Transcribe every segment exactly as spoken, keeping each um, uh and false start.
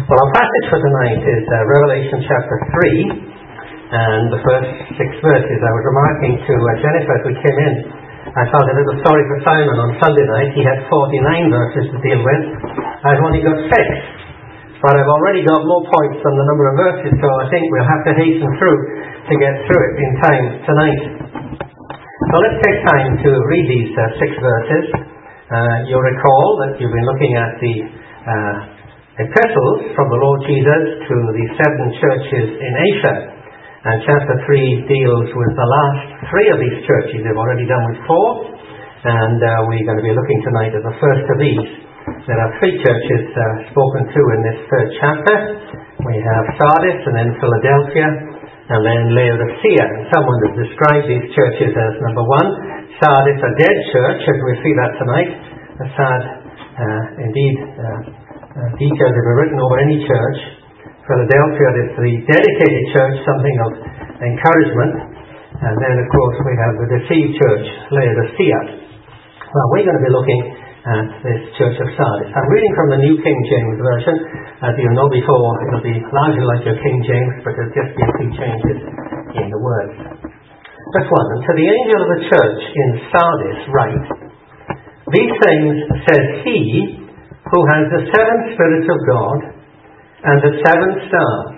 Well, our passage for tonight is uh, Revelation chapter three, and the first six verses. I was remarking to uh, Jennifer as we came in, I felt a little sorry for Simon on Sunday night. He had forty-nine verses to deal with. I've only got six, but I've already got more points than the number of verses, so I think we'll have to hasten through to get through it in time tonight. So let's take time to read these uh, six verses. Uh, you'll recall that you've been looking at the uh, epistles from the Lord Jesus to the seven churches in Asia, and chapter three deals with the last three of these churches. They've already done with four, and uh, we're going to be looking tonight at the first of these. There are three churches uh, spoken to in this third chapter. We have Sardis, and then Philadelphia, and then Laodicea. And someone has described these churches as, number one, Sardis, a dead church, as we see that tonight. A sad, uh, indeed, uh, uh, details that were written over any church. Philadelphia is the dedicated church, something of encouragement. And then, of course, we have the deceived church, Laodicea. Well, we're going to be looking at this church of Sardis. I'm reading from the New King James Version. As you know before, it'll be largely like your King James, but there'll just be a few changes in the words. Verse one, and to the angel of the church in Sardis write, these things says he who has the seven spirits of God and the seven stars.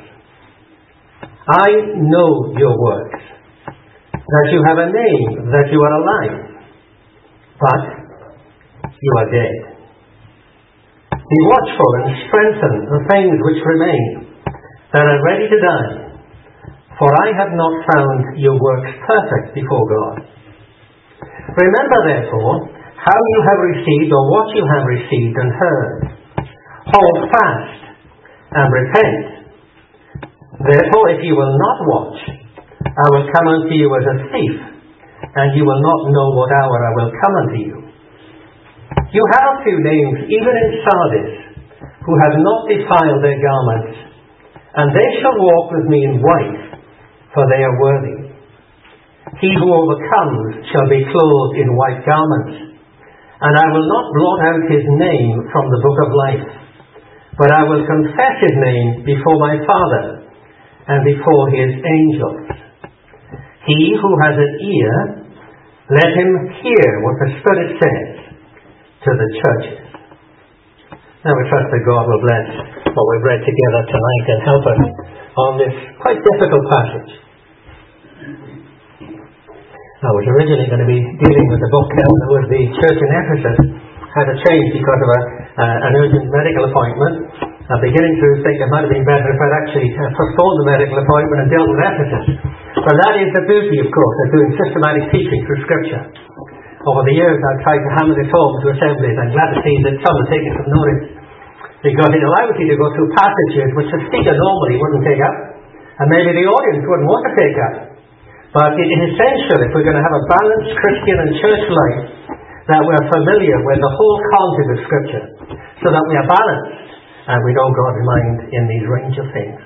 I know your works, that you have a name, that you are alive, but you are dead. Be watchful and strengthen the things which remain, that are ready to die, for I have not found your works perfect before God. Remember, therefore, how you have received, or what you have received and heard. Hold fast and repent. Therefore, if you will not watch, I will come unto you as a thief, and you will not know what hour I will come unto you. You have few names, even in Sardis, who have not defiled their garments, and they shall walk with me in white, for they are worthy. He who overcomes shall be clothed in white garments, and I will not blot out his name from the book of life, but I will confess his name before my Father and before his angels. He who has an ear, let him hear what the Spirit says to the churches. Now we trust that God will bless what we've read together tonight and help us on this quite difficult passage. I was originally going to be dealing with the book uh, with the church in Ephesus. Had a change because of a, uh, an urgent medical appointment. I'm beginning to think it might have been better if I'd actually uh, postponed the medical appointment and dealt with Ephesus. But that is the beauty, of course, of doing systematic teaching through Scripture. Over the years, I've tried to hammer this home to assemblies. I'm glad to see that some have taken some notice, because it allows you to go through passages which a speaker normally wouldn't take up, and maybe the audience wouldn't want to take up. But it is essential, if we're going to have a balanced Christian and church life, that we're familiar with the whole content of Scripture, so that we are balanced and we know God's mind in these range of things.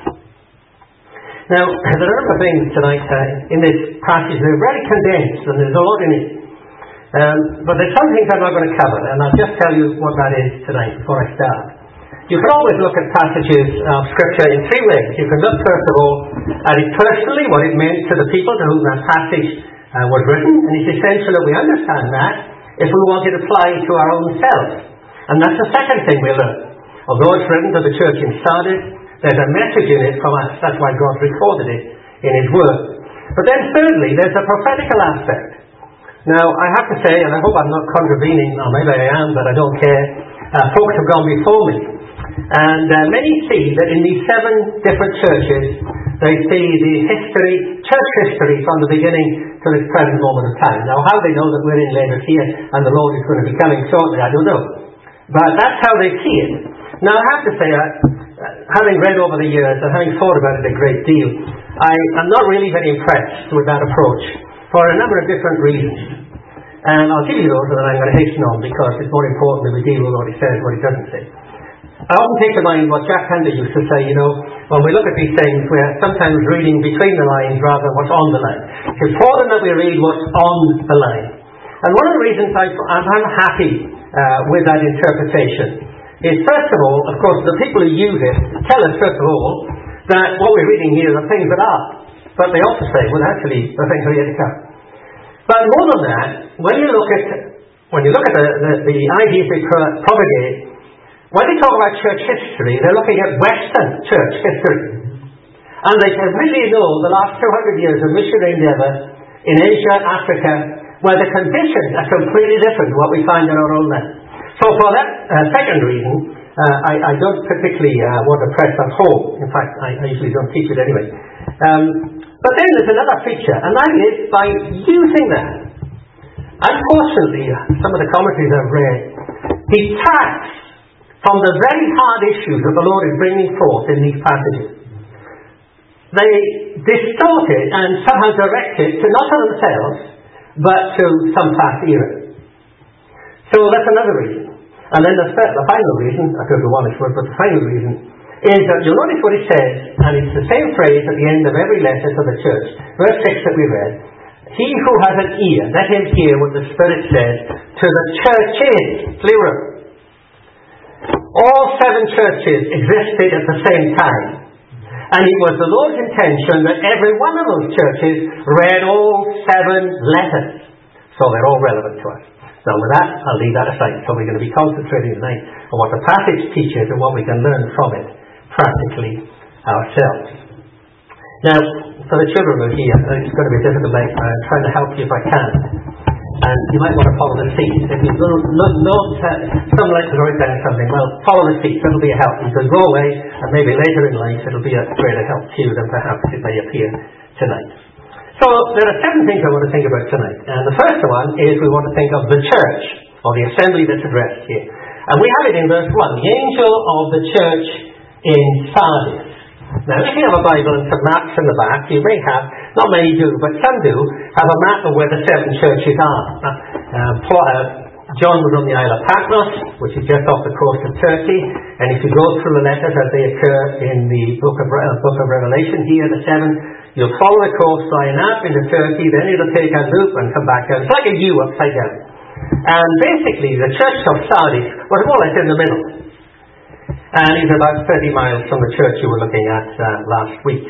Now, there are a number of things tonight uh, in this passage. They're very condensed, and there's a lot in it. Um, but there's some things I'm not going to cover, and I'll just tell you what that is tonight before I start. You can always look at passages of Scripture in three ways. You can look, first of all, at it personally, what it meant to the people to whom that passage uh, was written, and it's essential that we understand that if we want it applied to our own selves. And that's the second thing we learn. Although it's written to the church in Sardis, there's a message in it from us. That's why God recorded it in His Word. But then thirdly, there's a prophetical aspect. Now, I have to say, and I hope I'm not contravening, or maybe I am, but I don't care, uh, folks have gone before me. And uh, many see that in these seven different churches, they see the history, church history from the beginning to this present moment of time. Now, how they know that we're in Laodicea and the Lord is going to be coming shortly, I don't know. But that's how they see it. Now, I have to say, uh, having read over the years and having thought about it a great deal, I am not really very impressed with that approach for a number of different reasons. And I'll give you those, and then I'm going to hasten on, because it's more important that we deal with what he says and what he doesn't say. I often take to mind what Jack Pender used to say, you know, when we look at these things, we're sometimes reading between the lines rather than what's on the line. It's important that we read what's on the line. And one of the reasons I, I'm happy uh, with that interpretation is, first of all, of course, the people who use it tell us, first of all, that what we're reading here are things that are. But they also say, well, actually, the things are yet to come. But more than that, when you look at when you look at the, the, the ideas they propagate, when they talk about church history, they're looking at Western church history. And they can really know the last two hundred years of missionary endeavour in Asia, Africa, where the conditions are completely different to what we find in our own land. So for that uh, second reason, uh, I, I don't particularly uh, want to press on home. In fact, I, I usually don't teach it anyway. Um, but then there's another feature, and that is by using that. Unfortunately, some of the commentaries I've read detracts from the very hard issues that the Lord is bringing forth in these passages. They distort it and somehow direct it to not to themselves, but to some past era. So that's another reason. And then the, third, the final reason, I could go on this word, but the final reason is that you'll notice what it says, and it's the same phrase at the end of every letter to the church. Verse six that we read, he who has an ear, let him hear what the Spirit says to the churches, plural. All seven churches existed at the same time. And it was the Lord's intention that every one of those churches read all seven letters. So they're all relevant to us. Now with that, I'll leave that aside. So we're going to be concentrating tonight on what the passage teaches and what we can learn from it practically ourselves. Now, for the children who are here, it's going to be a difficult night. I'm trying to help you if I can. And you might want to follow the seat. If you don't, not, not, uh, some like to write down something, well, follow the seat. That'll be a help. You can go away, and maybe later in life it'll be a greater help to you than perhaps it may appear tonight. So there are seven things I want to think about tonight. And the first one is we want to think of the church, or the assembly that's addressed here. And we have it in verse one, the angel of the church in Sardis. Now, if you have a Bible and some maps in the back, you may have, not many do, but some do, have a map of where the seven churches are. Uh, uh, John was on the Isle of Patmos, which is just off the coast of Turkey, and if you go through the letters as they occur in the book of, uh, book of Revelation here, the seven, you'll follow the coastline up into Turkey, then it'll take a loop and come back down. It's like a U upside down. And basically, the church of Sardis was more or less in the middle. And it's about thirty miles from the church you were looking at uh, last week.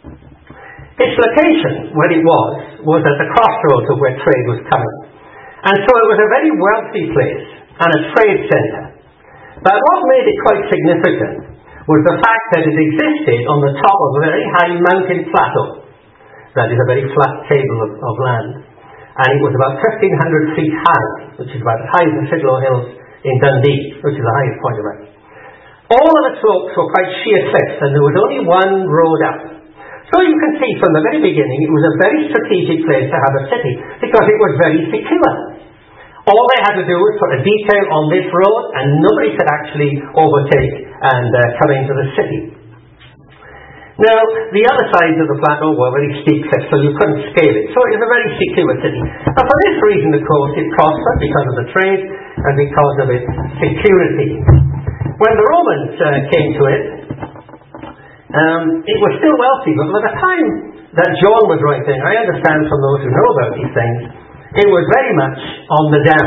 Its location, where it was, was at the crossroads of where trade was coming. And so it was a very wealthy place and a trade centre. But what made it quite significant was the fact that it existed on the top of a very high mountain plateau. That is a very flat table of, of land. And it was about fifteen hundred feet high, which is about as high as the Sidlow Hills in Dundee, which is the highest point of it. All of the slopes were quite sheer cliffs, and there was only one road up. So you can see from the very beginning it was a very strategic place to have a city, because it was very secure. All they had to do was put a detail on this road, and nobody could actually overtake and uh, come into the city. Now, the other sides of the plateau were very steep cliffs, so you couldn't scale it. So it was a very secure city. And for this reason, of course, it prospered because of the trade and because of its security. When the Romans uh, came to it, um, it was still wealthy, but by the time that John was writing, I understand from those who know about these things, it was very much on the down.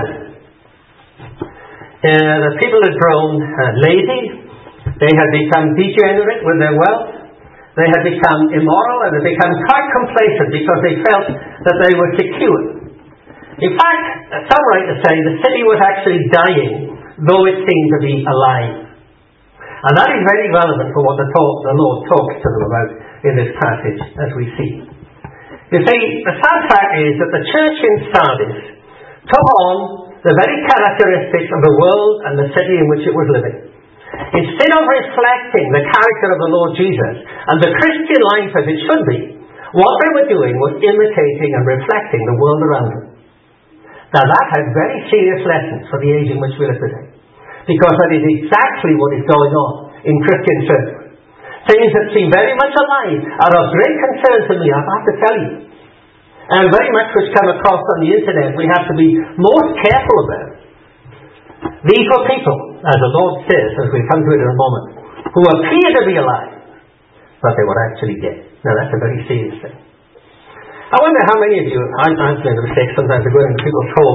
Uh, the people had grown uh, lazy, they had become degenerate with their wealth, they had become immoral, and had become quite complacent because they felt that they were secure. In fact, some writers say the city was actually dying, though it seemed to be alive. And that is very relevant for what the, talk, the Lord talks to them about in this passage, as we see. You see, the sad fact is that the church in Sardis took on the very characteristics of the world and the city in which it was living. Instead of reflecting the character of the Lord Jesus and the Christian life as it should be, what they were doing was imitating and reflecting the world around them. Now that has very serious lessons for the age in which we live today. Because that is exactly what is going on in Christian circles. Things that seem very much alive are of great concern to me, I have to tell you. And very much which come across on the internet we have to be most careful about. These were people, as the Lord says, as we come to it in a moment, who appear to be alive, but they were actually dead. Now that's a very serious thing. I wonder how many of you, I'm, I'm doing the mistake sometimes of going to people's home and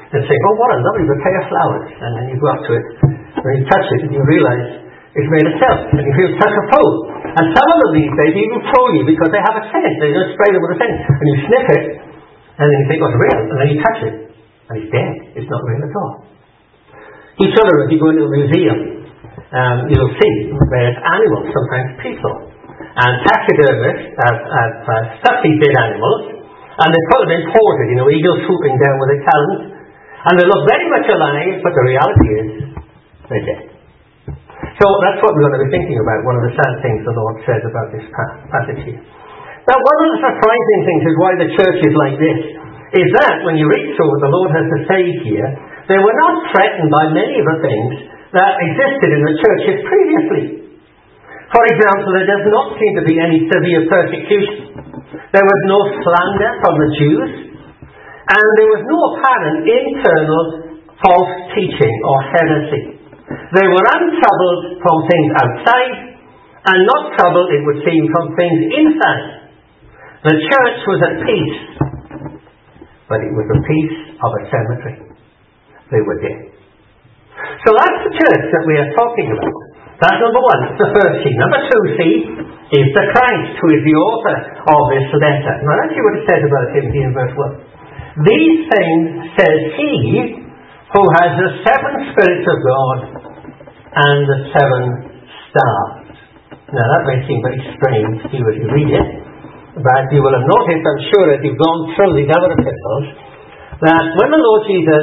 and say, oh, what a lovely bouquet of flowers. And then you go up to it, and you touch it, and you realize it's made of silk, and you feel such a pull. And some of them these days even throw you because they have a scent. They just spray them with a scent. And you sniff it, and then you think, oh, it's real. And then you touch it, and it's dead. It's not real at all. Each other, if you go into a museum, um, you'll see there's animals, sometimes people. And taxidermists have, have uh, stuffed these dead animals, and they put them in portrait, you know, eagles swooping down with their talons. And they look very much alive, but the reality is, they're dead. So that's what we're going to be thinking about, one of the sad things the Lord says about this passage here. Now, one of the surprising things is why the church is like this, is that when you read through what the Lord has to say here, they were not threatened by many of the things that existed in the churches previously. For example, there does not seem to be any severe persecution. There was no slander from the Jews, and there was no apparent internal false teaching or heresy. They were untroubled from things outside, and not troubled, it would seem, from things inside. The church was at peace, but it was the peace of a cemetery. They were dead. So that's the church that we are talking about. That's number one. That's the first C. Number two C is the Christ, who is the author of this letter. Now let's see what it says about him here in verse one. These things says he who has the seven spirits of God and the seven stars. Now that may seem very strange to you as you read it, but you will have noticed, I'm sure, as you've gone through these other epistles, that when the Lord Jesus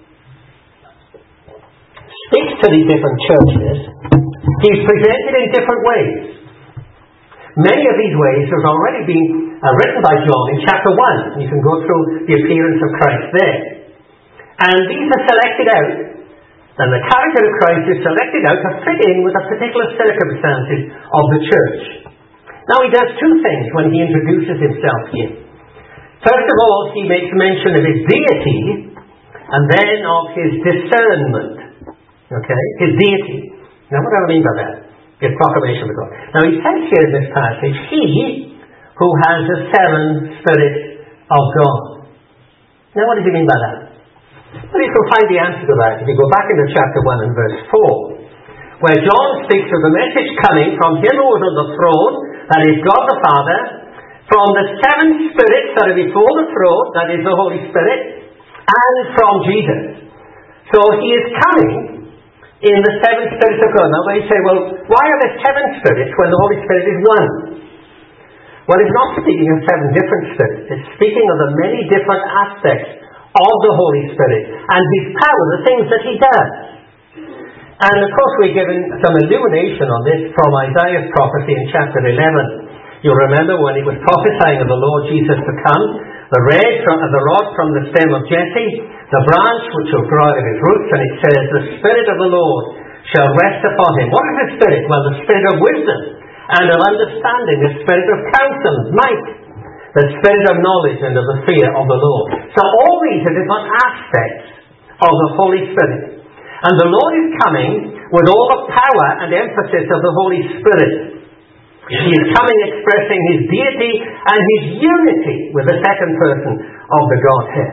speaks to these different churches, he's presented in different ways. Many of these ways have already been uh, written by John in chapter one. You can go through the appearance of Christ there. And these are selected out, and the character of Christ is selected out to fit in with the particular circumstances of the church. Now he does two things when he introduces himself here. First of all, he makes mention of his deity, and then of his discernment. Okay? His deity. Now what do I mean by that? His proclamation of God. Now he says here in this passage, he who has the seven spirits of God. Now what does he mean by that? Well, you can find the answer to that if you go back into chapter one and verse four, where John speaks of the message coming from him who is on the throne, that is God the Father, from the seven spirits that are before the throne, that is the Holy Spirit, and from Jesus. So he is coming in the seven spirits of God. Now when you say, well, why are there seven spirits when the Holy Spirit is one? Well, it's not speaking of seven different spirits. It's speaking of the many different aspects of the Holy Spirit and his power, the things that he does. And of course we're given some illumination on this from Isaiah's prophecy in chapter eleven. You'll remember when he was prophesying of the Lord Jesus to come, the red from, the rod from the stem of Jesse, the branch which will grow out of his roots, and it says, the Spirit of the Lord shall rest upon him. What is the Spirit? Well, the Spirit of wisdom and of understanding, the Spirit of counsel, might, the Spirit of knowledge and of the fear of the Lord. So all these are different aspects of the Holy Spirit. And the Lord is coming with all the power and emphasis of the Holy Spirit. He is coming expressing his deity and his unity with the second person of the Godhead.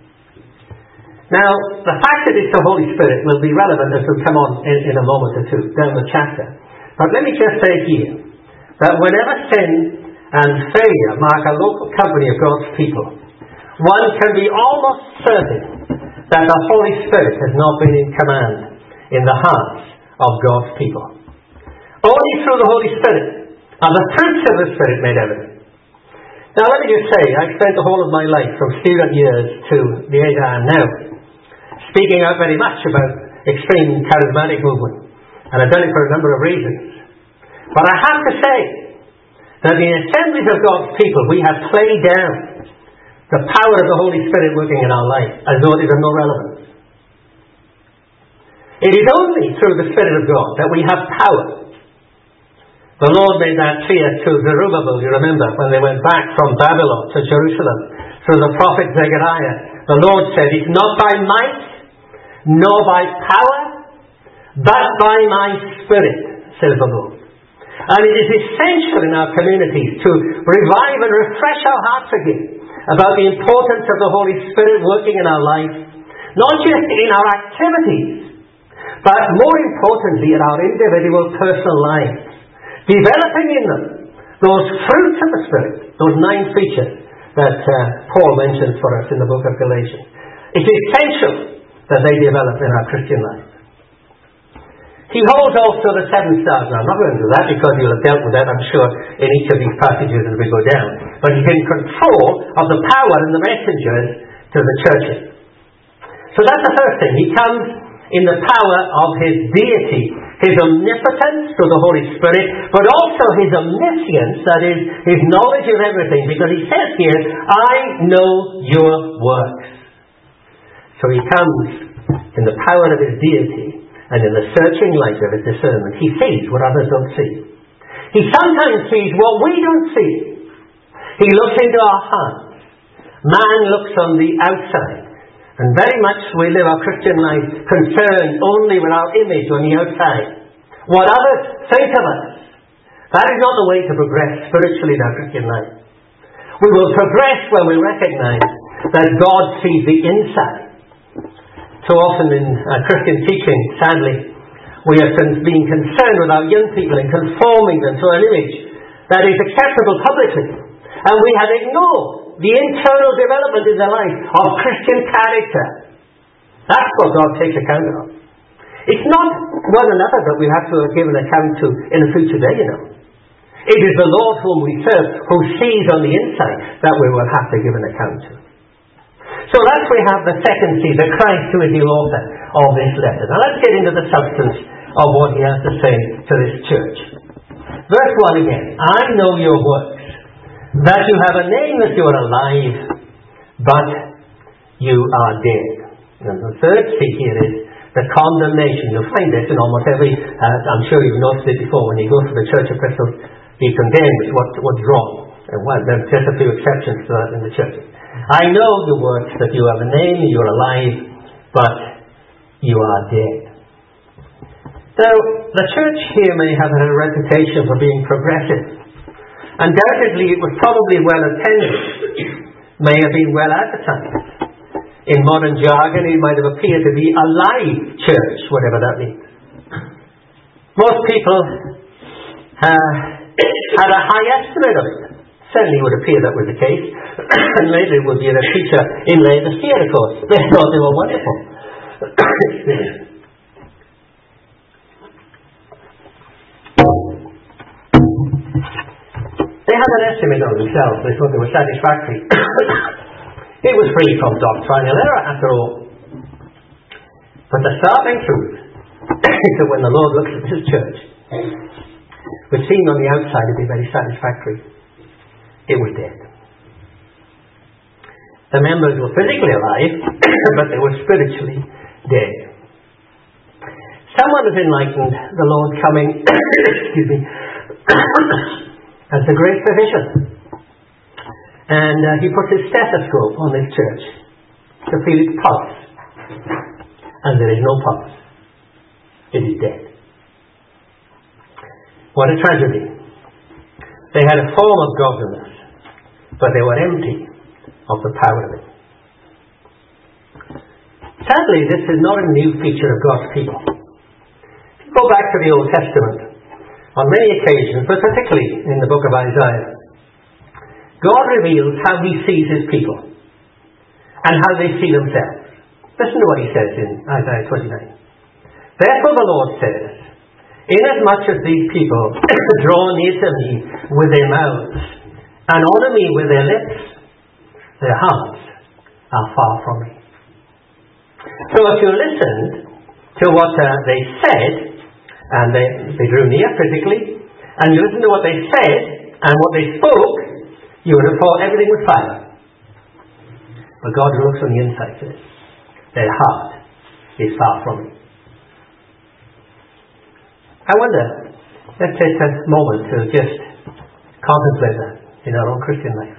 Now, the fact that it's the Holy Spirit will be relevant as we come on in, in a moment or two down the chapter. But let me just say here that whenever sin and failure mark a local company of God's people, one can be almost certain that the Holy Spirit has not been in command in the hearts of God's people. Only through the Holy Spirit are the fruits of the Spirit made evident. Now let me just say, I've spent the whole of my life, from student years to the age I am now, speaking out very much about extreme charismatic movement. And I've done it for a number of reasons. But I have to say that in the assemblies of God's people, we have played down the power of the Holy Spirit working in our life as though it is of no relevance. It is only through the Spirit of God that we have power. The Lord made that clear to Zerubbabel, you remember, when they went back from Babylon to Jerusalem, through the prophet Zechariah. The Lord said, it's not by might, nor by power, but by my Spirit, says the Lord. And it is essential in our communities to revive and refresh our hearts again about the importance of the Holy Spirit working in our life, not just in our activities, but more importantly in our individual personal lives, developing in them those fruits of the Spirit, those nine features that uh, Paul mentions for us in the book of Galatians. It's essential that they develop in our Christian life. He holds also the seven stars. Now, I'm not going to do that because you'll have dealt with that, I'm sure, in each of these passages as we go down. But he's in control of the power and the messengers to the churches. So that's the first thing. He comes in the power of his deity, his omnipotence through the Holy Spirit, but also his omniscience, that is, his knowledge of everything. Because he says here, I know your works. So he comes in the power of his deity and in the searching light of his discernment. He sees what others don't see. He sometimes sees what we don't see. He looks into our hearts. Man looks on the outside. And very much we live our Christian life concerned only with our image on the outside. What others think of us. That is not the way to progress spiritually in our Christian life. We will progress when we recognize that God sees the inside. So often in uh, Christian teaching, sadly, we have been concerned with our young people and conforming them to an image that is acceptable publicly. And we have ignored the internal development in their life of Christian character. That's what God takes account of. It's not one another that we have to give an account to in the future day, you know. It is the Lord whom we serve, who sees on the inside, that we will have to give an account to. So thus we have the second C, that Christ who is the author of this letter. Now let's get into the substance of what he has to say to this church. Verse one again. I know your works, that you have a name, that you are alive, but you are dead. And the third C here is the condemnation. You'll find this in almost every, uh, I'm sure you've noticed it before, when you go to the church epistles, he condemns what, what's wrong. And well, there are just a few exceptions to that in the churches. I know the works, that you have a name, you are alive, but you are dead. Now, the church here may have a reputation for being progressive. Undoubtedly, it was probably well attended, may have been well advertised. In modern jargon, it might have appeared to be a live church, whatever that means. Most people uh, had a high estimate of it. Certainly would appear that was the case. And later it would be a feature in Laodicea, of course. They thought they were wonderful. They had an estimate of themselves. They thought they were satisfactory. It was free from doctrinal error, after all. But the startling truth is that when the Lord looks at this church, which seemed on the outside to be very satisfactory, it was dead. The members were physically alive, but they were spiritually dead. Someone has enlightened the Lord coming, excuse me, as the great physician. And uh, he put his stethoscope on this church to feel its pulse. And there is no pulse. It is dead. What a tragedy. They had a form of godliness, but they were empty of the power of it. Sadly, this is not a new feature of God's people. If you go back to the Old Testament, on many occasions, but particularly in the book of Isaiah, God reveals how he sees his people and how they see themselves. Listen to what he says in Isaiah twenty-nine. Therefore the Lord says, inasmuch as these people draw near to me with their mouths and honour me with their lips, their hearts are far from me. So if you listened to what uh, they said, and they, they drew near physically, and you listened to what they said and what they spoke, you would have thought everything was fine. But God looks on the inside says, their heart is far from me. I wonder, let's take a moment to just contemplate that in our own Christian life.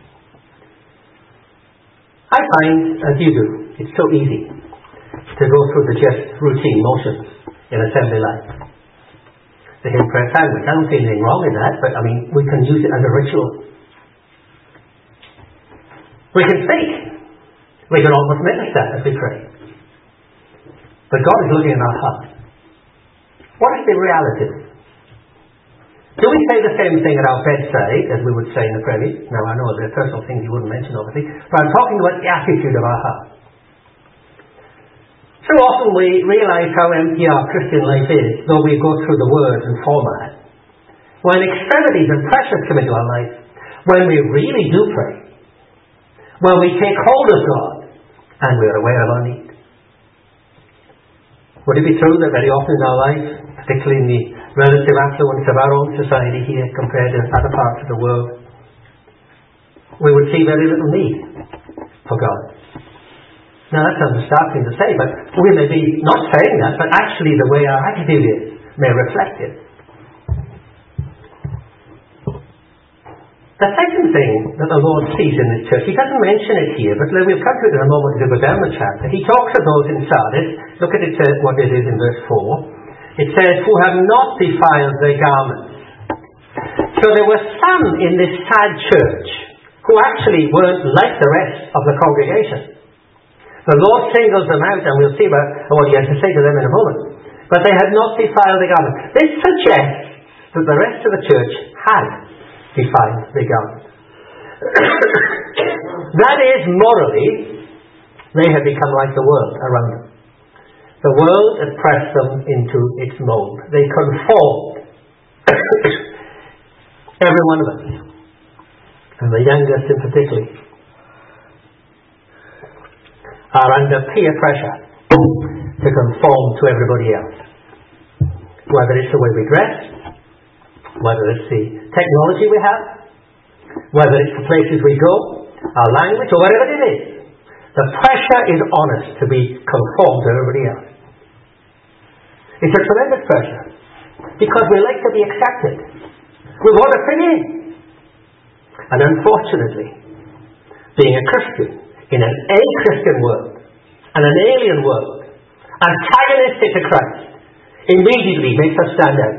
I find, as you do, it's so easy to go through the just routine motions in assembly life. The hymn prayer sandwich, I don't see anything wrong in that, but I mean, we can use it as a ritual. We can think. We can almost minister as we pray. But God is looking at our heart. What is the reality? Do we say the same thing at our bedside as we would say in the prayer? Now, I know there are personal things you wouldn't mention, obviously, but I'm talking about the attitude of our heart. So often we realise how empty our Christian life is, though we go through the words and format. When extremities and pressures come into our life, when we really do pray, when we take hold of God, and we are aware of our need. Would it be true that very often in our life, particularly in the relative affluence of our own society here compared to other parts of the world, we would see very little need for God? Now that sounds a stark thing to say, but we may be not saying that, but actually the way our attitude is may reflect it. The second thing that the Lord sees in this church, he doesn't mention it here, but we'll come to it in a moment as we go down the chapter. He talks of those in Sardis. Look at it, uh, what it is in verse four. It says, who have not defiled their garments. So there were some in this sad church who actually weren't like the rest of the congregation. The Lord singles them out, and we'll see about what he has to say to them in a moment. But they had not defiled their garments. This suggests that the rest of the church had defiled their garments. That is, morally, they had become like the world around them. The world had pressed them into its mold. They conformed. Every one of us, and the youngest in particular, are under peer pressure to conform to everybody else. Whether it's the way we dress, whether it's the technology we have, whether it's the places we go, our language, or whatever it is, the pressure is on us to be conformed to everybody else. It's a tremendous pressure, because we like to be accepted. We want to fit in. And unfortunately, being a Christian in an a-Christian world, and an alien world, antagonistic to Christ, immediately makes us stand out.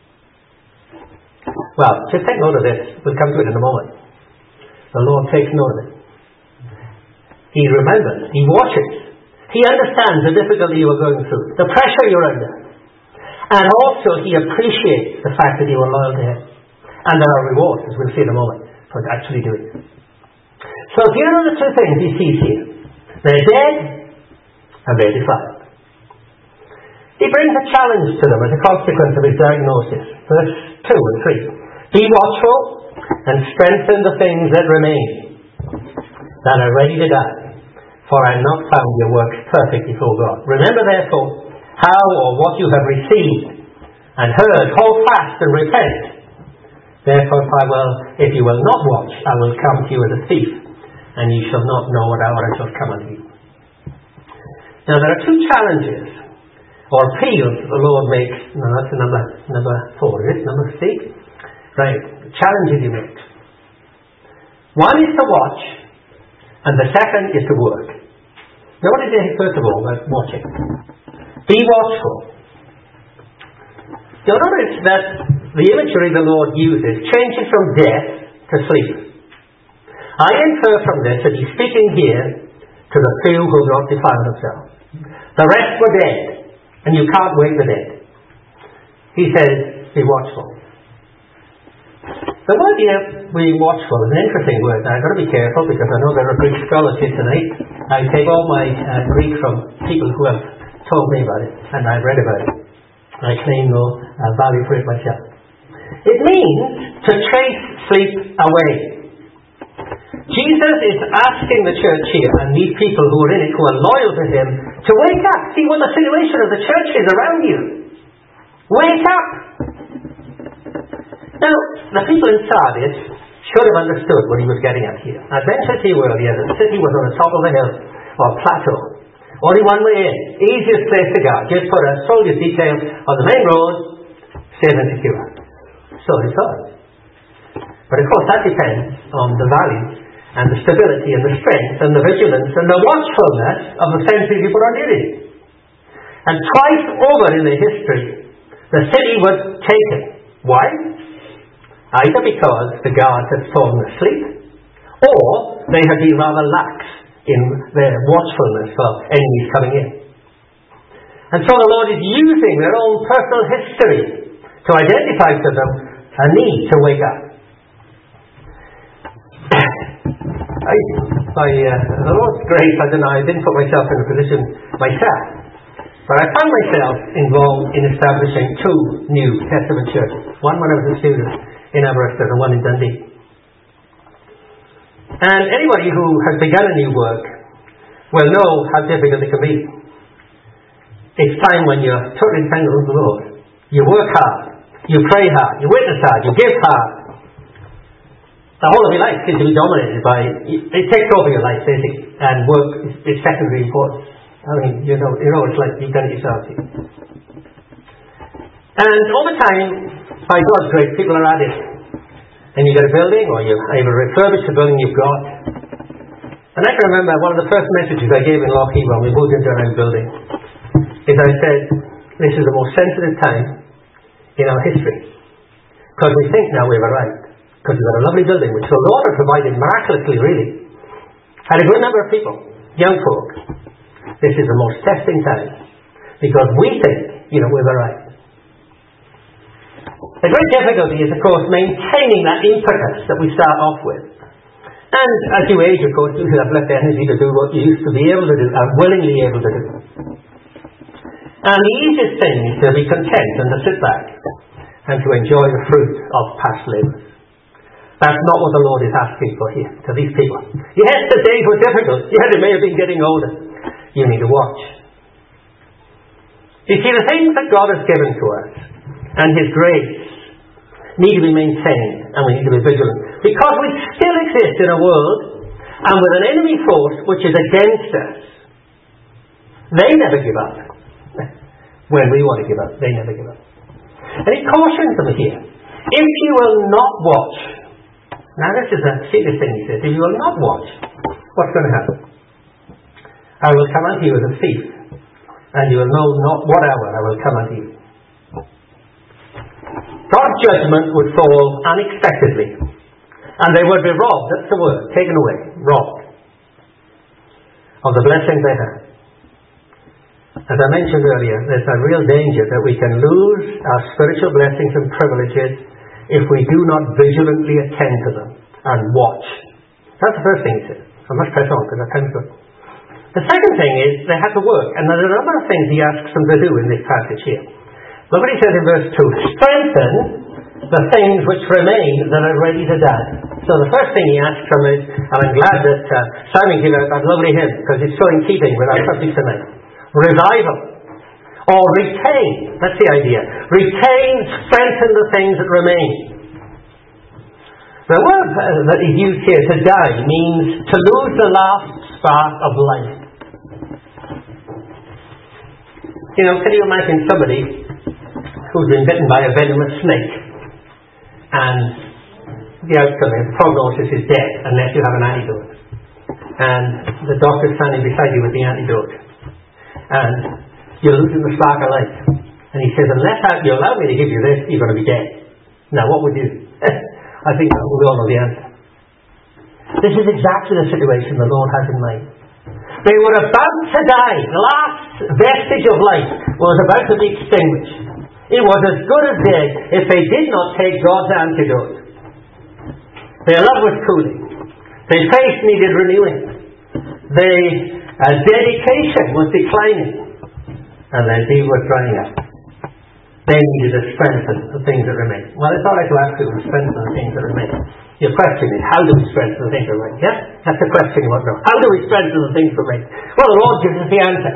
Well, just take note of this. We'll come to it in a moment. The Lord takes note of it. He remembers. He watches. He understands the difficulty you are going through, the pressure you're under. And also he appreciates the fact that you are loyal to him. And there are rewards, as we'll see in a moment, for actually doing it. So here are the two things he sees here. They're dead and they're defiled. He brings a challenge to them as a consequence of his diagnosis. Verse two and three. Be watchful and strengthen the things that remain, that are ready to die, for I have not found your works perfect before God. Remember therefore how or what you have received and heard, hold fast and repent. Therefore if I will, if you will not watch, I will come to you as a thief, and you shall not know what hour I shall come unto you. Now there are two challenges or appeals that the Lord makes. No, that's number number four, is it? Number six? Right. Challenges he makes. One is to watch, and the second is to work. Now what is it first of all about watching? Be watchful. You'll notice that the imagery the Lord uses changes from death to sleep. I infer from this that he's speaking here to the few who have not defiled themselves. The rest were dead, and you can't wake the dead. He says, be watchful. The word here, being watchful, is an interesting word. Now I've got to be careful because I know there are Greek scholars here tonight. I take all my uh, Greek from people who have told me about it, and I've read about it. I claim no uh, value for it myself. It means to chase sleep away. Jesus is asking the church here, and these people who are in it, who are loyal to him, to wake up. See what the situation of the church is around you. Wake up! Now, the people in Sardis should have understood what he was getting at here. I mentioned to you earlier that the city was on the top of a hill, or plateau. Only one way in. Easiest place to go. Just put a soldier's detail on the main road, safe and secure. So they thought. But of course that depends on the values and the stability and the strength and the vigilance and the watchfulness of the sentries you put on duty. And twice over in the history, the city was taken. Why? Either because the guards had fallen asleep, or they had been rather lax in their watchfulness for enemies coming in. And so the Lord is using their own personal history to identify to them a need to wake up. I, by uh, the Lord's grace, I don't know, I didn't put myself in a position myself, but I found myself involved in establishing two New Testament churches. One when I was a student in Aberystwyth and one in Dundee. And anybody who has begun a new work will know how difficult it can be. It's time when you're totally dependent on the Lord. You work hard, you pray hard, you witness hard, you give hard. The whole of your life seems to be dominated by, it takes over your life basically, and work is, is secondary importance. I mean, you know, you know it's like you've done it yourself. And over time, by God's grace, people are at it. And you get a building, or you either refurbish the building you've got. And I can remember one of the first messages I gave in Lockheed when we moved into our new building, is I said, this is the most sensitive time in our history. Because we think now we've arrived. Because we've got a lovely building, which the Lord has provided miraculously, really. Had a good number of people, young folk. This is the most testing time. Because we think, you know, we've arrived. The great difficulty is, of course, maintaining that impetus that we start off with. And as you age, of course, you have less energy to do what you used to be able to do, and willingly able to do. And the easiest thing is to be content and to sit back and to enjoy the fruit of past labours. That's not what the Lord is asking for here, to these people. Yes, the days were difficult. Yes, they may have been getting older. You need to watch. You see, the things that God has given to us and His grace need to be maintained, and we need to be vigilant. Because we still exist in a world and with an enemy force which is against us. They never give up. When we want to give up, they never give up. And He cautions them here. If you will not watch, now this is a serious thing He says, if you will not watch, what's going to happen? I will come unto you as a thief, and you will know not what hour I will come unto you. God's judgment would fall unexpectedly, and they would be robbed, that's the word, taken away, robbed, of the blessings they have. As I mentioned earlier, there's a real danger that we can lose our spiritual blessings and privileges if we do not vigilantly attend to them and watch. That's the first thing He says. I must press on because our time's good. The second thing is they have to work, and there's a number of things He asks them to do in this passage here. Look what He says in verse two. Strengthen the things which remain that are ready to die. So the first thing He asks them is, and I'm glad that uh, Simon gave out that lovely hymn, because it's so in keeping with our subject tonight. Revival. Or retain. That's the idea. Retain, strengthen the things that remain. The word uh, that is used here, to die, means to lose the last spark of life. You know, can you imagine somebody who's been bitten by a venomous snake and the outcome is, the prognosis is death unless you have an antidote. And the doctor's standing beside you with the antidote. And you're losing the spark of life. And he says, unless you allow me to give you this, you're going to be dead. Now, what would you do? I think we all know the answer. This is exactly the situation the Lord has in mind. They were about to die. The last vestige of life was about to be extinguished. It was as good as dead if they did not take God's antidote. Their love was cooling. Their faith needed renewing. Their uh, dedication was declining. And their zeal was drying up. They needed to strengthen the things that remain. Well, it's all right to ask you to strengthen the things that remain. Your question is, how do we strengthen the things that remain? Yes? That's the question you want to know. How do we strengthen the things that remain? Well, the Lord gives us the answer.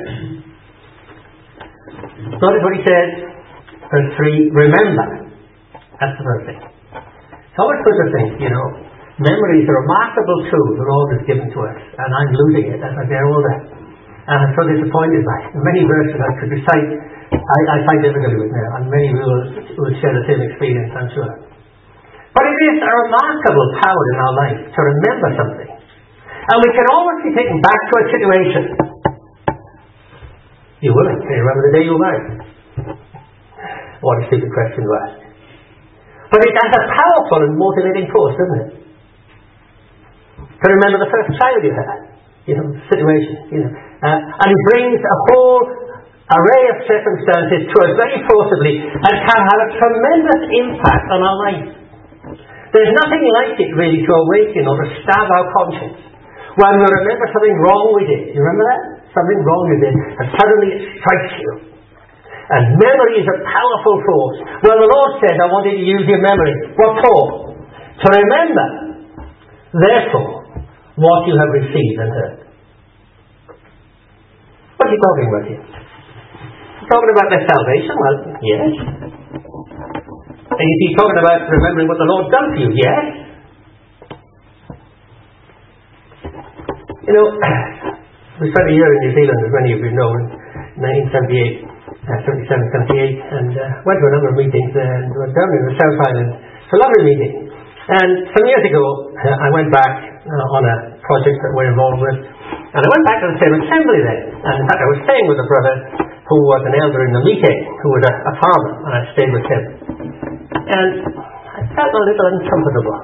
Notice what He says. Verse three, remember. That's the first thing. It's always good to think, you know, memory is a remarkable tool the Lord has given to us, and I'm losing it as I get older. And I'm so disappointed by it. Many verses I could recite, I, I find difficulty with now, and many will, will share the same experience, I'm sure. But it is a remarkable power in our life to remember something. And we can always be taken back to a situation. You will, can you remember the day you were married? What a stupid question to ask. But it has a powerful and motivating force, doesn't it? To remember the first child you had, you know, situation, you know. Uh, and it brings a whole array of circumstances to us very forcibly and can have a tremendous impact on our life. There's nothing like it really to awaken or to stab our conscience when we remember something wrong we did. You remember that? Something wrong you did, and suddenly it strikes you. And memory is a powerful force. Well, the Lord said, I want you to use your memory. What for? To remember, therefore, what you have received and heard. What's he talking about here? He's talking about their salvation? Well, yes. And is he talking about remembering what the Lord done for you? Yes. You know, we spent a year in New Zealand, as many of you know, in nineteen seventy-eight, uh, seventy-seven, seventy-eight, and uh, went to a number of meetings there, and went down in the South Island. It's a lovely meeting. And some years ago, uh, I went back uh, on a project that we're involved with, and I went back to the same assembly there. And in fact, I was staying with a brother who was an elder in the meeting, who was a, a farmer, and I stayed with him. And I felt a little uncomfortable.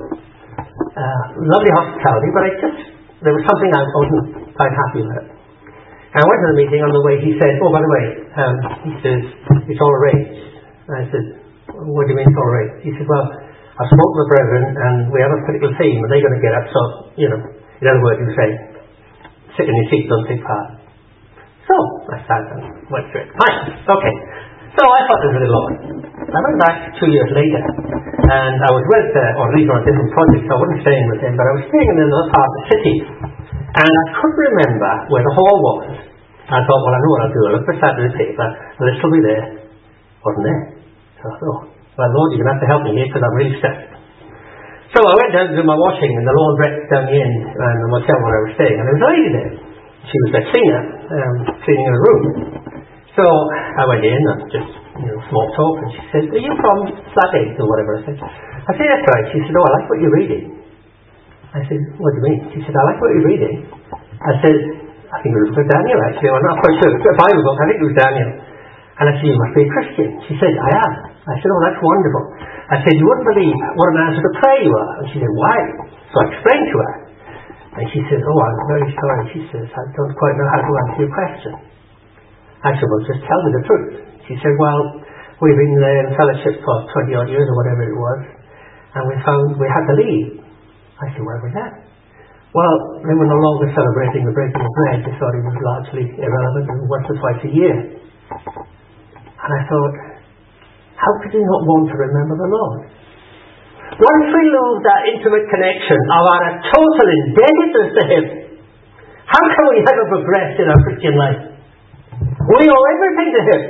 Uh, lovely hospitality, but I just, there was something I wasn't quite happy with. And I went to the meeting. On the way he said, oh, by the way, um, he says, it's all arranged. And I said, what do you mean it's all arranged? He said, well, I've spoken to the brethren and we have a critical team and they're going to get up, so, you know, in other words, you say, sit in your seat, don't take part. So, I sat and went through it. Fine, okay. So I thought this was a little odd. I went back two years later, and I was with, uh, or at least on a different project, so I wasn't staying with him, but I was staying in another part of the city, and I couldn't remember where the hall was. I thought, well, I know what I'll do. I'll look for Saturday paper, and this will be there. Wasn't there. So I thought, well, Lord, you're going to have to help me here, because I'm really stuck. So I went down to do my washing in the laundrette down the end, and the motel where I was staying, and there was a lady there. She was a cleaner, um, cleaning her room. So I went in and just, you know, small talk, and she said, are you from Flat eight or whatever? I said, I said, that's right. She said, oh, I like what you're reading. I said, what do you mean? She said, I like what you're reading. I said, I think it was for Daniel, actually. I'm not quite sure. It's a Bible book. I think it was Daniel. And I said, you must be a Christian. She said, I am. I said, oh, that's wonderful. I said, you wouldn't believe what an answer to prayer you are. And she said, why? So I explained to her. And she said, oh, I'm very sorry. She says, I don't quite know how to answer your question. I said, well, just tell me the truth. She said, well, we've been there in fellowship for twenty odd years or whatever it was, and we found we had to leave. I said, where was that? Well, they were no longer celebrating the breaking of bread. They thought it was largely irrelevant and once or twice a year. And I thought, how could you not want to remember the Lord? What if we lose that intimate connection of our total indebtedness to Him? How can we ever progress in our Christian life? We owe everything to Him.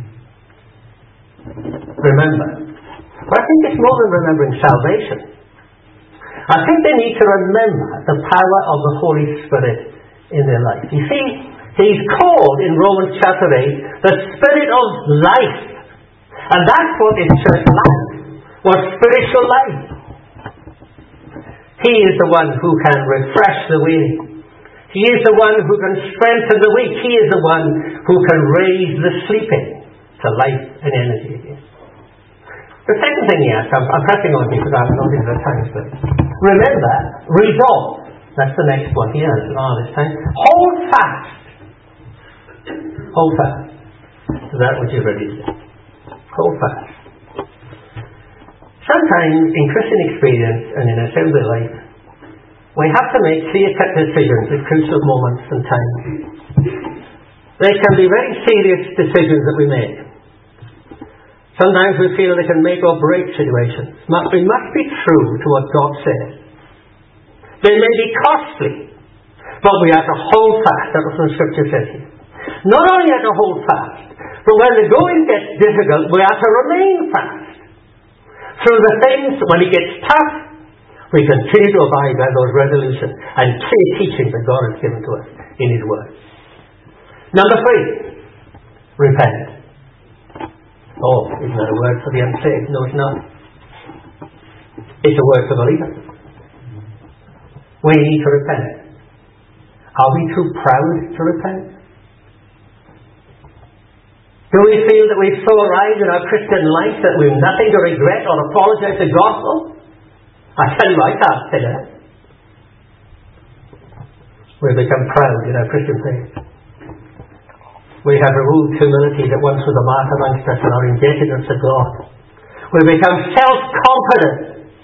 Remember. But I think it's more than remembering salvation. I think they need to remember the power of the Holy Spirit in their life. You see, He's called in Romans chapter eight the Spirit of life. And that's what is church life, was spiritual life. He is the one who can refresh the weary. He is the one who can strengthen the weak. He is the one who can raise the sleeping to life and energy again. The second thing he asked, I'm, I'm pressing on because I'm not in the time space. Remember, resolve. That's the next one he answered all this time. Hold fast. Hold fast. So that what you've ready to do. Hold fast. Sometimes in Christian experience and in assembly life, we have to make clear-cut decisions at crucial moments and times. They can be very serious decisions that we make. Sometimes we feel they can make or break situations. But we must be true to what God says. They may be costly, but we have to hold fast. That's what the Scripture says here. Not only have to hold fast, but when the going gets difficult, we have to remain fast. Through the things, when it gets tough, we continue to abide by those resolutions and clear teachings that God has given to us in His Word. Number three, repent. Oh, isn't that a word for the unsaved? No, it's not. It's a word for believers. We need to repent. Are we too proud to repent? Do we feel that we've so arrived in our Christian life that we've nothing to regret or apologize to the gospel? I tell you, I can't say that. We become proud in our Christian faith. We have removed humility that once was a mark amongst us and our indebtedness to God. We become self-confident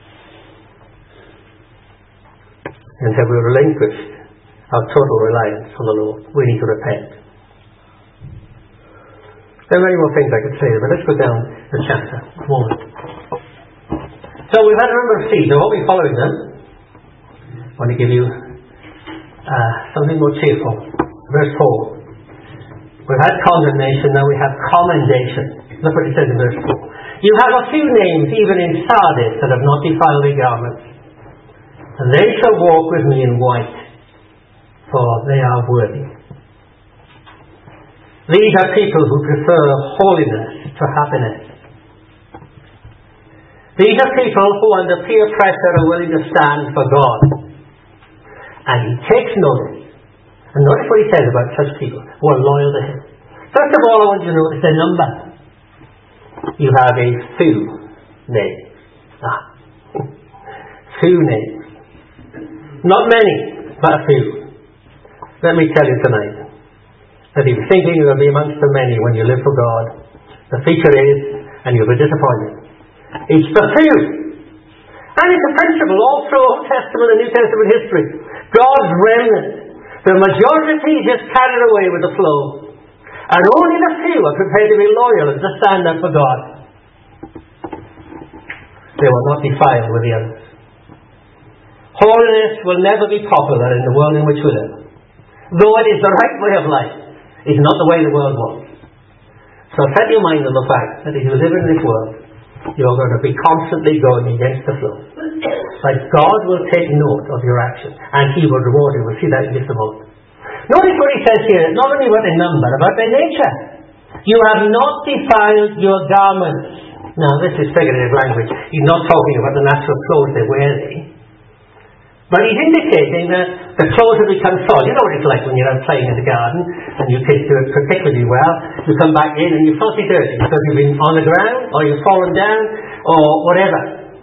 until we relinquish our total reliance on the Lord. We need to repent. There are many more things I could say, but let's go down the chapter. One moment. So we've had a number of seeds. I won't be following them. I want to give you uh, something more cheerful. Verse four. We've had condemnation, now we have commendation. Look what it says in verse four. You have a few names, even in Sardis, that have not defiled their garments. And they shall walk with me in white, for they are worthy. These are people who prefer holiness to happiness. These are people who under peer pressure are willing to stand for God. And he takes notice. And notice what he says about such people who are loyal to him. First of all, I want you to notice their number. You have a few names. Ah. Few names. Not many, but a few. Let me tell you tonight that if you're thinking you're going to be amongst the many when you live for God, the feature is, and you'll be disappointed, it's the few. And it's a principle all through Old Testament and New Testament history. God's remnant, the majority just carried away with the flow. And only the few are prepared to be loyal and to stand up for God. They will not defile with the others. Holiness will never be popular in the world in which we live. Though it is the right way of life, it's not the way the world was. So set your mind on the fact that if you live in this world, you're going to be constantly going against the flow. But God will take note of your action, and he will reward you. We'll see that in just a moment. Notice what he says here, not only about their number, about their nature. You have not defiled your garments. Now, this is figurative language. He's not talking about the natural clothes they're wearing. But he's indicating that the clothes have become soiled. You know what it's like when you're out playing in the garden, and you kids do it particularly well. You come back in and you're filthy dirty because you've been on the ground, or you've fallen down, or whatever.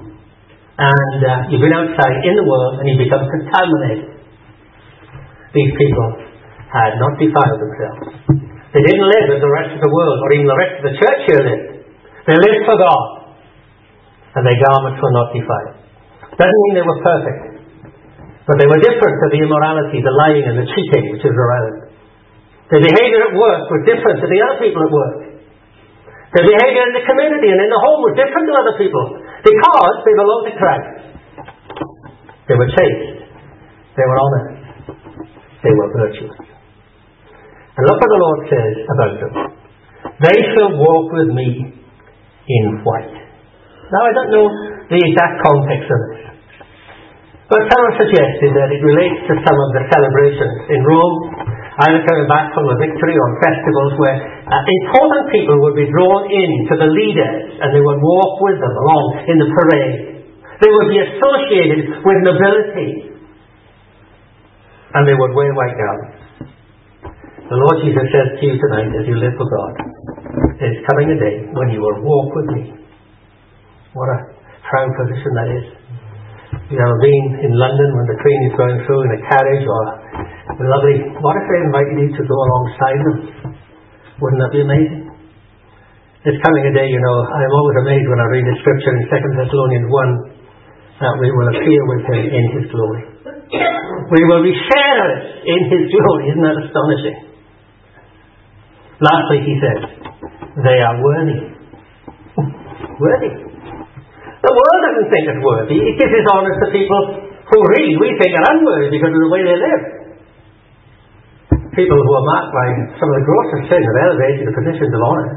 And uh, you've been outside in the world, and you become contaminated. These people had not defiled themselves. They didn't live as the rest of the world, or even the rest of the church here lived. They lived for God, and their garments were not defiled. Doesn't mean they were perfect, but they were different to the immorality, the lying and the cheating which is around. Their behaviour at work was different to the other people at work. Their behaviour in the community and in the home was different to other people, because they belonged to Christ. They were chaste. They were honest. They were virtuous. And look what the Lord says about them. They shall walk with me in white. Now, I don't know the exact context of this, but some have suggested that it relates to some of the celebrations in Rome, either coming back from a victory on festivals where uh, important people would be drawn in to the leaders, and they would walk with them along in the parade. They would be associated with nobility, and they would wear white garments. The Lord Jesus says to you tonight, as you live for God, there's coming a day when you will walk with me. What a proud position that is. You ever been in London when the train is going through in a carriage, or a lovely, what if they invited you to go alongside them? Wouldn't that be amazing? There's coming a day, you know, I'm always amazed when I read the scripture in Second Thessalonians one, that we will appear with him in his glory. We will be sharers in his glory. Isn't that astonishing? Lastly, he says, they are worthy. Worthy. The world doesn't think it's worthy. It gives its honour to people who really we think are unworthy because of the way they live. People who are marked by some of the grossest sins are elevated to positions of honour.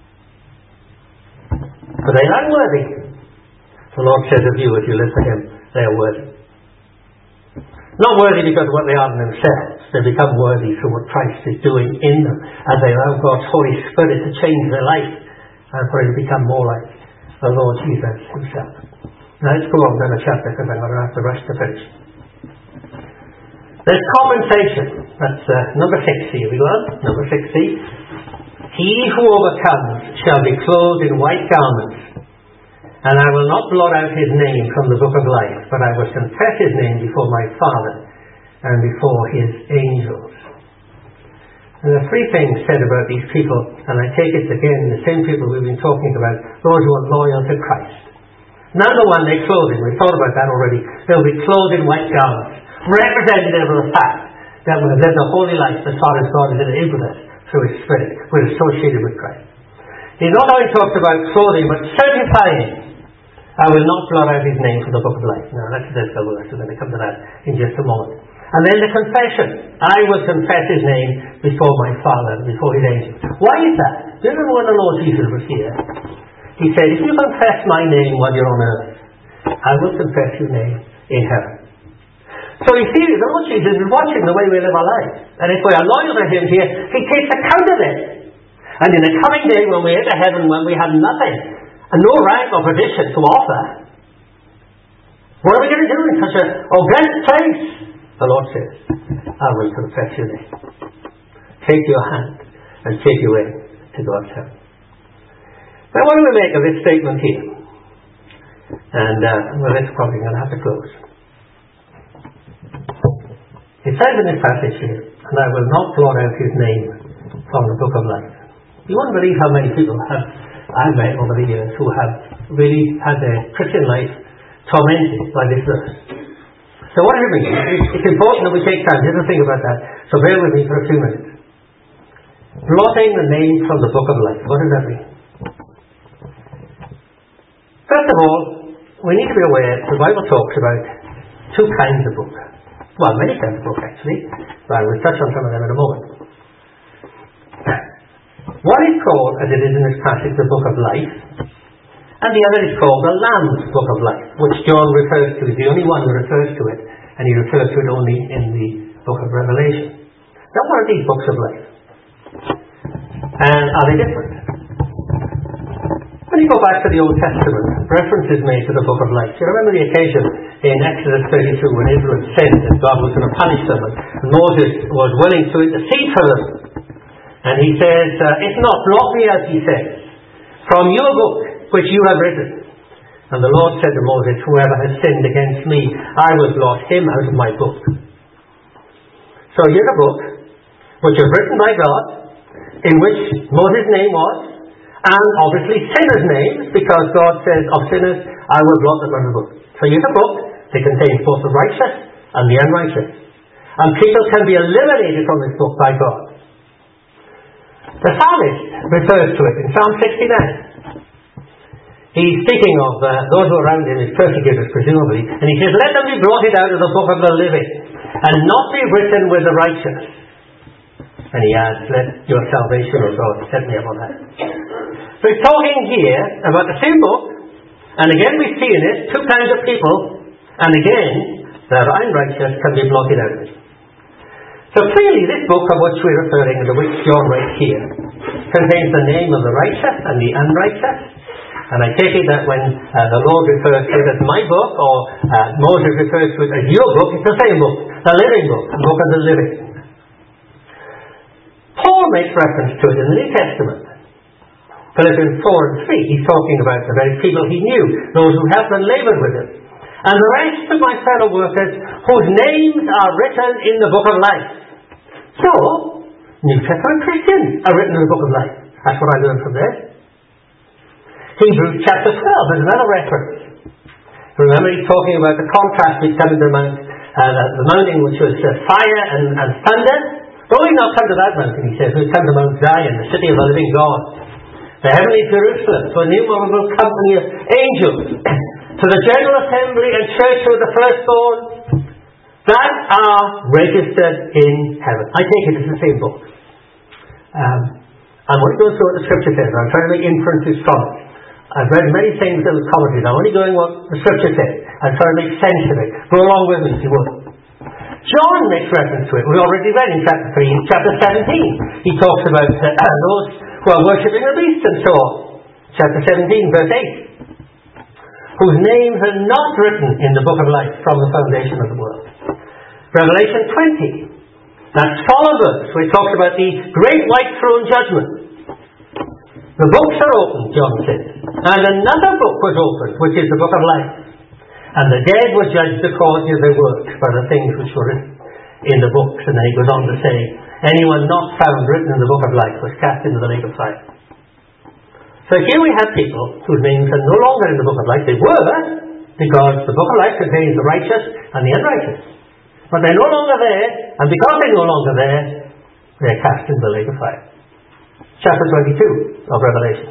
But they are unworthy. The Lord says of you, if you live for him, they are worthy. Not worthy because of what they are in themselves. They become worthy through what Christ is doing in them as they allow God's Holy Spirit to change their life and for it to become more like the Lord Jesus himself. Now let's go on down the chapter because I'm going to have to rush to finish. There's compensation. That's uh, number six C. Have we got it? Number six C. He who overcomes shall be clothed in white garments, and I will not blot out his name from the book of life, but I will confess his name before my Father and before his angels. There are three things said about these people, and I take it again, the same people we've been talking about, those who are loyal to Christ. Number one, their clothing. We've thought about that already. They'll be clothed in white garments, representative of the fact that we have lived a holy life as far as God has enabled us through His Spirit. We're associated with Christ. He's not only talked about clothing, but certifying. I will not blot out His name from the book of life. Now, that's the verse. We're going to come to that in just a moment. And then the confession. I will confess His name before my Father, before His angels. Why is that? Do you remember when the Lord Jesus was here? He said, if you confess my name while you're on earth, I will confess your name in heaven. So you see, the Lord Jesus is watching the way we live our lives. And if we are loyal to Him here, He takes account of it. And in the coming day, when we enter heaven, when we have nothing, and no rank or position to offer, what are we going to do in such an august place? The Lord says, I will confess your name. Take your hand and take you in to God's heaven. Now, what do we make of this statement here? And, uh, well, that's probably going to have to close. It says in this passage here, and I will not blot out His name from the book of life. You won't believe how many people have I've met over the years who have really had their Christian life tormented by this verse. So what does it mean? It's important that we take time just to think about that. So bear with me for a few minutes. Blotting the name from the book of life. What does that mean? First of all, we need to be aware the Bible talks about two kinds of book. Well, many kinds of book actually. But we'll touch on some of them in a moment. One is called, as it is in this passage, the book of life. And the other is called the Lamb's Book of Life, which John refers to. He's the only one who refers to it, and he refers to it only in the book of Revelation. Now, what are these books of life? And are they different? When you go back to the Old Testament, reference is made to the book of life. You remember the occasion in Exodus thirty-two when Israel sinned and God was going to punish them, and Moses was willing to intercede for them. And he says, uh, if not, blot me out, he says, from your book which you have written. And the Lord said to Moses, whoever has sinned against me, I will blot him out of my book. So here's a book which was written by God, in which Moses' name was, and obviously sinners' names, because God says of sinners, I will blot them out of the book. So here's a book that contains both the righteous and the unrighteous. And people can be eliminated from this book by God. The psalmist refers to it in Psalm sixty-nine. He's speaking of uh, those who are around him, his persecutors presumably, and he says, let them be blotted out of the book of the living, and not be written with the righteous. And he adds, let your salvation, O God, set me up on that. So he's talking here about the same book, and again we see in it two kinds of people, and again, the unrighteous can be blotted out of it. So clearly this book of which we're referring, to which John writes here, contains the name of the righteous and the unrighteous. And I take it that when uh, the Lord refers to it as my book, or uh, Moses refers to it as your book, it's the same book, the living book, the book of the living. Paul makes reference to it in the New Testament. Philippians four and three, he's talking about the very people he knew, those who helped and laboured with him. And the rest of my fellow workers whose names are written in the book of life. So, New Testament Christians are written in the book of life. That's what I learned from this. Hebrews chapter twelve is another reference. Remember, he's talking about the contrast between the mount, uh, the, the mountain which was uh, fire and, and thunder. Though we've not come to that mountain, he says, we've come to Mount Zion, the city of the living God, the heavenly Jerusalem, to an innumerable company of angels, to the general assembly and church of the firstborn that are registered in heaven. I take it it's the same book. Um, I'm only going through what the scripture says. I'm trying to make inferences from it. I've read many things that was commented. I'm only doing what the scripture says. I'm trying to make sense of it. Go along with me if you would. John makes reference to it. We already read in chapter three, in chapter seventeen. He talks about uh, those who are worshipping the beast and so on. Chapter seventeen, verse eight. Whose names are not written in the book of life from the foundation of the world. Revelation twenty. That's follow verse, where it talks about the great white throne judgment. The books are opened, John says. And another book was opened, which is the book of life. And the dead were judged according to their works by the things which were written in the books. And then he goes on to say, anyone not found written in the book of life was cast into the lake of fire. So here we have people whose names are no longer in the book of life. They were, because the book of life contains the righteous and the unrighteous. But they're no longer there, and because they're no longer there, they're cast into the lake of fire. Chapter twenty-two of Revelation.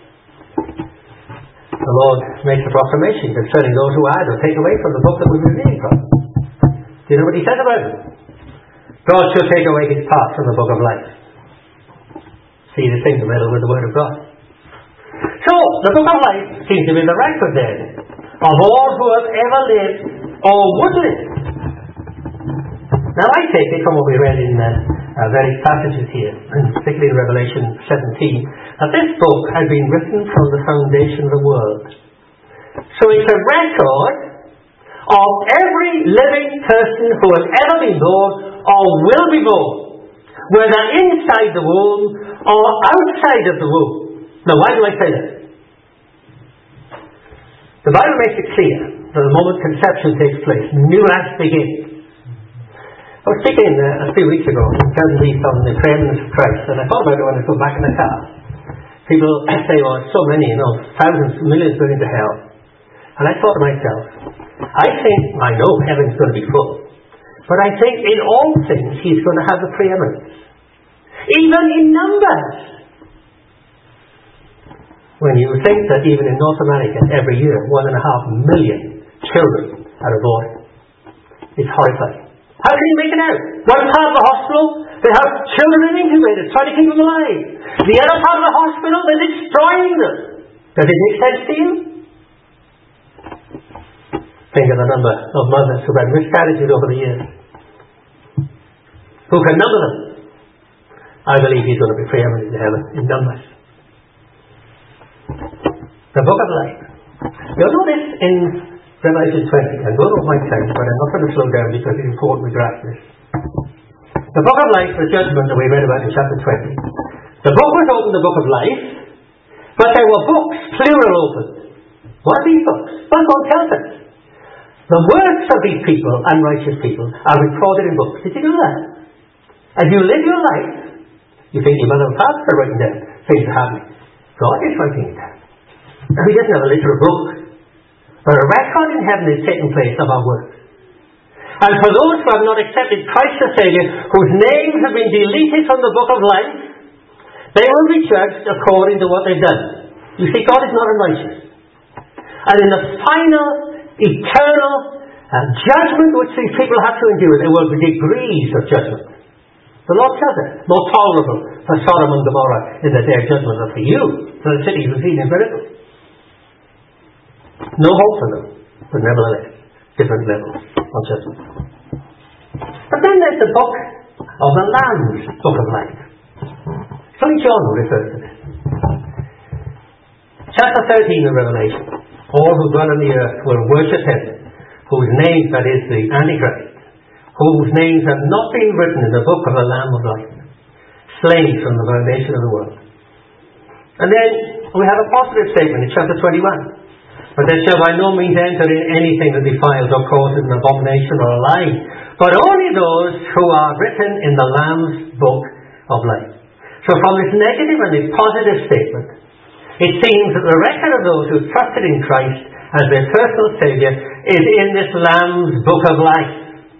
The Lord makes a proclamation concerning those who add or take away from the book that we've been reading from. Do you know what he says about them? God shall take away his part from the book of life. See the thing, the middle with the word of God. So, the book of life seems to be the record then of all who have ever lived or would live. Now I take it from what we read in uh, uh, various passages here, and particularly in Revelation seventeen, that this book had been written from the foundation of the world. So it's a record of every living person who has ever been born or will be born, whether inside the womb or outside of the womb. Now why do I say that? The Bible makes it clear that the moment conception takes place, new life begins. I was speaking uh, a few weeks ago in Pleasant Heath on the preeminence of Christ, and I thought about it when I got back in the car. People say, oh, so many, you know, thousands, millions going into hell. And I thought to myself, I think, I know heaven's going to be full, but I think in all things he's going to have the preeminence. Even in numbers. When you think that even in North America, every year, one and a half million children are aborted. It's horrifying. How can you make it out? One part of the hospital, they have children incubators, trying to keep them alive. The other part of the hospital, they're destroying them. Does it make sense to you? Think of the number of mothers who've had miscarriages over the years. Who can number them? I believe he's going to be preeminent in heaven, in numbers. The book of life. You'll notice in Revelation twenty, I'm going over my time, but I'm not going to slow down because it's important we grasp this. The book of life, the judgment that we read about in chapter twenty. The book was opened, the book of life, but there were books, plural, opened. What are these books? Well, God tells us. The works of these people, unrighteous people, are recorded in books. Did you know that? As you live your life, you think your mother and father are writing down things are happening. God is writing it down. And he doesn't have a literal book. But a record in heaven is taking place of our works. And for those who have not accepted Christ the Saviour, whose names have been deleted from the book of life, they will be judged according to what they've done. You see, God is not unrighteous. And in the final, eternal uh, judgment which these people have to endure, there will be degrees of judgment. The Lord says it. More tolerable for Sodom and Gomorrah in the day of judgment than for you, for the cities who've seen his miracles. No hope for them, but nevertheless, different levels of judgment. But then there's the book of the Lamb's book of life. It's only John who refers to this. Chapter thirteen of Revelation. All who dwell on the earth will worship him, whose name, that is the Antichrist, whose names have not been written in the book of the Lamb of life, slain from the foundation of the world. And then we have a positive statement in chapter twenty-one. But they shall by no means enter in anything that defiles or causes an abomination or a lie, but only those who are written in the Lamb's book of life. So from this negative and this positive statement, it seems that the record of those who trusted in Christ as their personal Saviour is in this Lamb's book of life.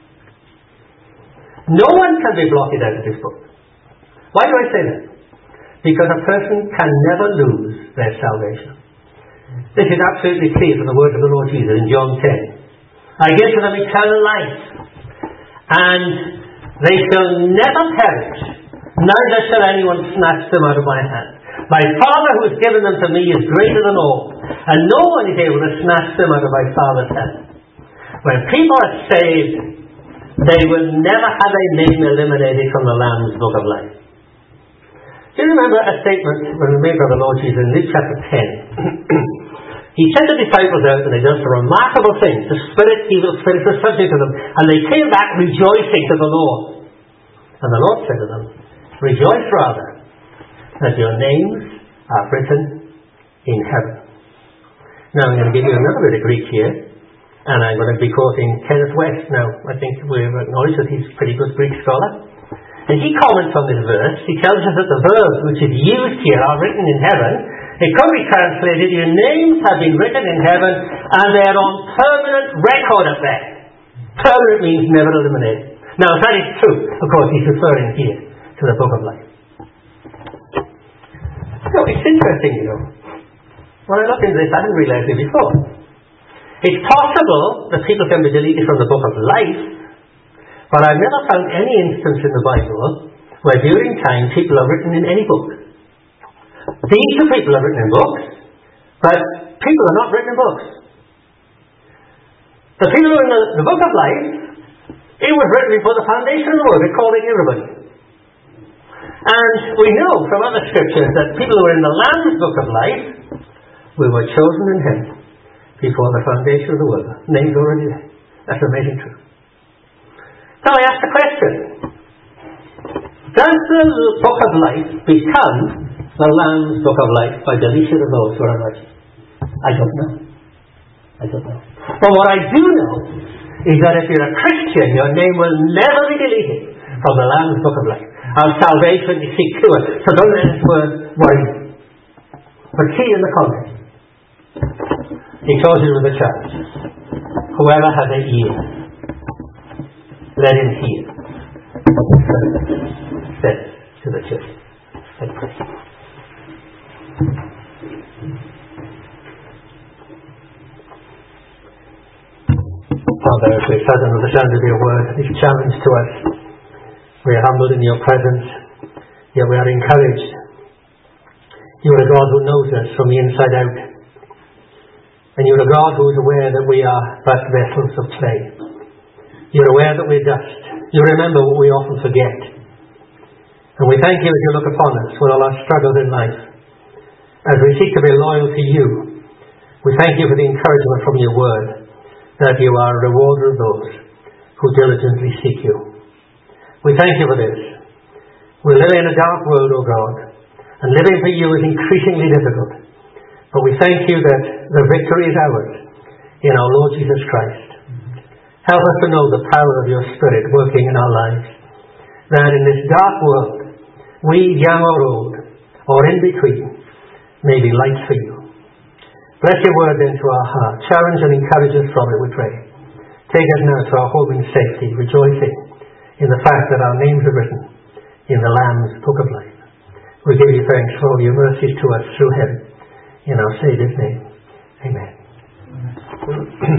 No one can be blotted out of this book. Why do I say that? Because a person can never lose their salvation. This is absolutely clear from the words of the Lord Jesus in John ten. I give to them eternal life, and they shall never perish, neither shall anyone snatch them out of my hand. My Father who has given them to me is greater than all, and no one is able to snatch them out of my Father's hand. When people are saved, they will never have their name eliminated from the Lamb's book of life. Do you remember a statement when we made by the Lord Jesus in Luke chapter ten? He sent the disciples out and they done some remarkable things. The spirit, evil spirits were subject to them, and they came back rejoicing to the Lord. And the Lord said to them, rejoice rather that your names are written in heaven. Now I'm going to give you another bit of Greek here, and I'm going to be quoting Kenneth West. Now I think we've acknowledged that he's a pretty good Greek scholar. And he comments on this verse. He tells us that the verbs which is used here are written in heaven. It could be translated, your names have been written in heaven and they're on permanent record up there. Permanent means never eliminated. Now, if that is true, of course, he's referring here to the book of life. So it's interesting, you know. When I look into this, I hadn't realized it before. It's possible that people can be deleted from the book of life, but I've never found any instance in the Bible where during time people are written in any book. These two people are written in books, but people are not written in books. The people who are in the, the book of life, it was written before the foundation of the world. It called it everybody. And we know from other scriptures that people who are in the Lamb's book of life, we were chosen in him before the foundation of the world. Names already there. That's amazing truth. So I ask the question, does the book of life become the Lamb's book of life by deletion of those who are unrighteous? I don't know. I don't know. But what I do know is that if you're a Christian, your name will never be deleted from the Lamb's book of life. Our salvation is secure. So don't let us worry. But see in the context. He closes with a charge. Whoever has an ear, let him hear. Says to the church. Let's pray. Father, as we sat under the sound of your word, this challenge to us, we are humbled in your presence, yet we are encouraged. You are a God who knows us from the inside out. And you are a God who is aware that we are but vessels of clay. You are aware that we are dust. You remember what we often forget. And we thank you as you look upon us with all our struggles in life. As we seek to be loyal to you, we thank you for the encouragement from your word, that you are a rewarder of those who diligently seek you. We thank you for this. We're living in a dark world, O God, and living for you is increasingly difficult. But we thank you that the victory is ours in our Lord Jesus Christ. Help us to know the power of your Spirit working in our lives, that in this dark world, we, young or old, or in between, may be lights for you. Bless your word then to our heart. Challenge and encourage us from it, we pray. Take us now to our home in safety, rejoicing in the fact that our names are written in the Lamb's book of life. We give you thanks for all your mercies to us through him. In our Saviour's name. Amen.